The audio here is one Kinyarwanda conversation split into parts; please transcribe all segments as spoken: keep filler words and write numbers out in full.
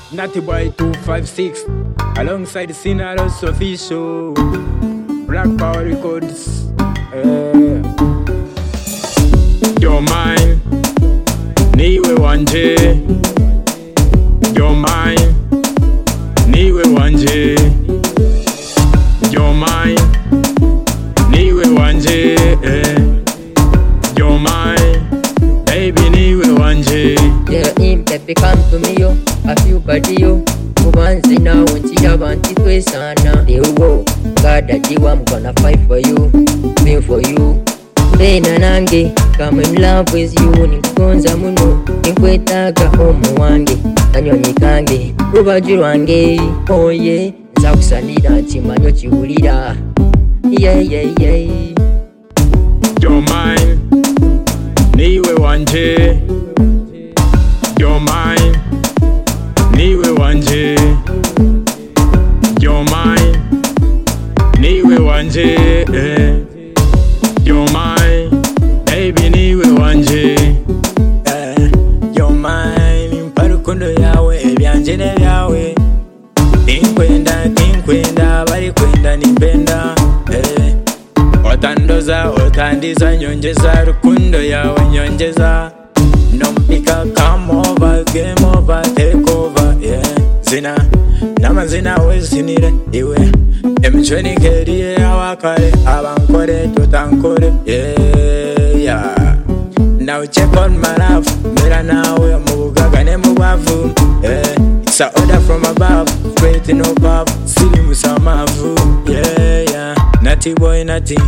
Natty Boy two five six alongside Sinaros Official Black Power Records. uh, You're mine, niwe wanje. You're mine, niwe wanje. You're mine, niwe wanje. eh. You're mine, baby niwe wanje. Yeah, him baby come to me yo, I feel body yo. Kubanzi na unchi abantu twesana. Ewo, God ajiwa, I'm gonna fight for you, me for you. Bena nange, come in love with you. Nikugonza muno, nikwetaga omu wange. Kanyonyi kange, rubaju rwange. Oh yeah, nza kusanira kimanyo kiwulira. Yeah yeah yeah. You're mine, niwe wanje. You're mine, niwe wanje. You're mine, niwe wanje. eh. You're mine, baby niwe wanje. eh. You're mine, mparukundo yawe ebyanje nebyawe. Tinkwenda, tinkwenda, bari kwenda nipenda. eh. Otandoza, otandiza, nyongeza rukundo yawe nyongeza. Nompika come over, game over, take over, yeah. Zina, nama zina we zinire, iwe Emchweni keriye awakare, abankore, tutankore, yeah, yeah. Now check on my love, mira nawe, mubugaga ne mubavu, yeah. It's a order from above, straight in above, sili musamavu, yeah, yeah. Natty boy, natty.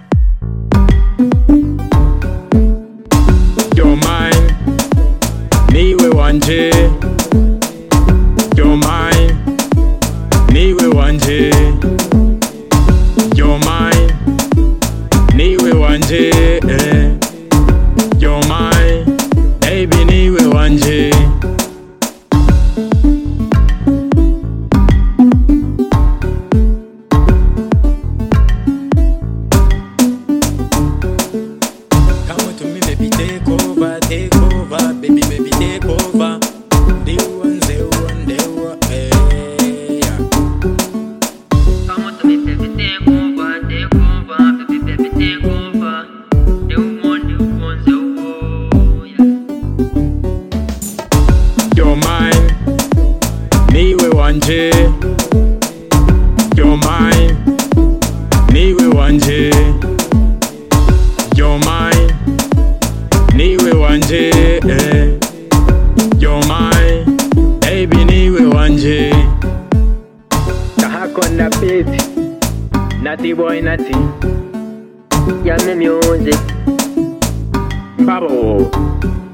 You're mine, niwe wanje. You're mine, niwe wanje. You're mine, niwe wanje. eh. You're mine, baby niwe wanje. Come to me, baby, take over, take over, baby, baby, take over. The one, the one, the one, eh, yeah. Come on to me, baby, take over, take over, baby, baby, take over. The one, the one, the one, yeah. You're mine, niwe wanje. You're mine, niwe wanje. You're mine, niwe wanje. eh. You're mine, baby niwe wanje. Tahako na beat, Natty boy natty. Yeah, me music. Babo.